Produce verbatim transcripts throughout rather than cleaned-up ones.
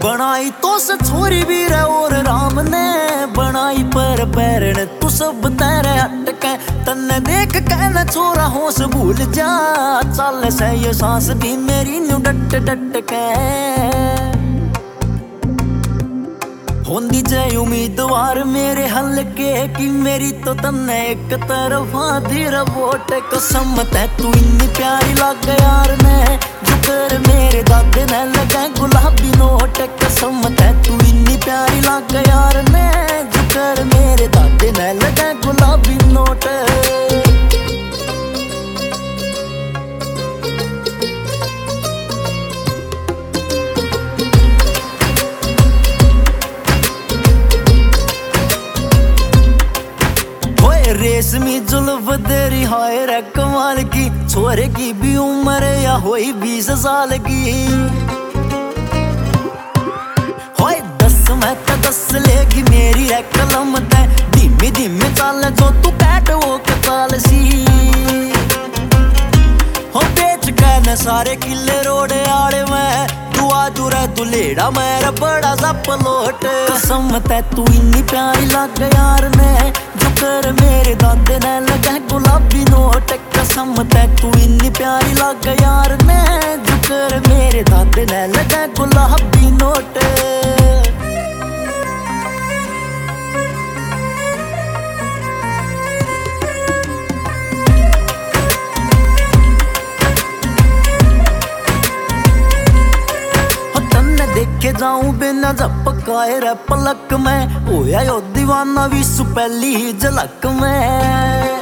बनाई तो से छोरी भी रे और राम ने बनाई पर पैरण तू सब तेरे हटके तन्ने देख के न छोरा होश भूल जा चल से ये सांस भी मेरी न्यू डट डट के होंदी जय उम्मीदवार मेरे हल्के की मेरी तो तन्ने एक तरफा धीर वोट कसम ते तू इतनी प्यारी लग यार ने जुकर मेरे दादे ने लगा गुलाबी नोट कसम ते तू इतनी प्यारी लग यार ने जुकर मेरे दादे ने लगा गुलाबी नोट रेशमी जुल्फ तेरी हाय रे कमाल की छोरे की भी उम्र या होई बीस साल की होय दस मैं तो दस लेगी मेरी रे कलम ते धीमी धीमी चाल जो तू कैट वो कताल सी हो बेच के न सारे किले रोड़े आड़े में तू आजू रे तू लेड़ा मेरा बड़ा सा पलोट कसम ते तू इतनी प्यारी लग यार ने जुकर मेरे दादे ने लगा गुलाबी नोट कसम ते तू इतनी प्यारी लग यार ने जुकर मेरे दादे ने लगा गुलाबी नोट देखे जाऊं बिना झपकाए रे पलक में होया यो दीवाना भी सुपहली झलक में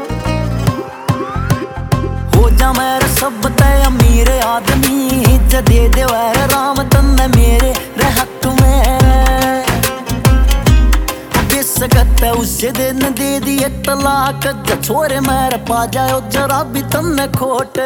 हो जा मेरे सब तय अमीर आदमी जदे दे वैर राम तन्ने मेरे रे हक में बेसकत है उसे दिन दे दिए तलाक ज छोरे मेरे पा जाओ जरा भी तन्ने खोट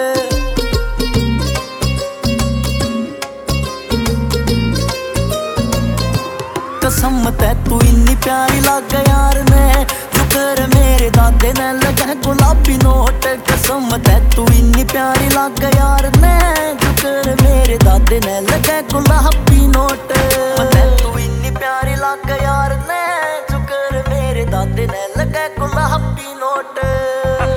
कसम ते तू इतनी प्यारी लग यार ने जुकर मेरे दादे ने लगा गुलाबी नोट कसम ते तू इतनी प्यारी लग यार ने जुकर मेरे दादे ने लगा गुलाबी नोट ते तू इतनी प्यारी लग यार ने जुकर मेरे दादे ने लगा गुलाबी नोट।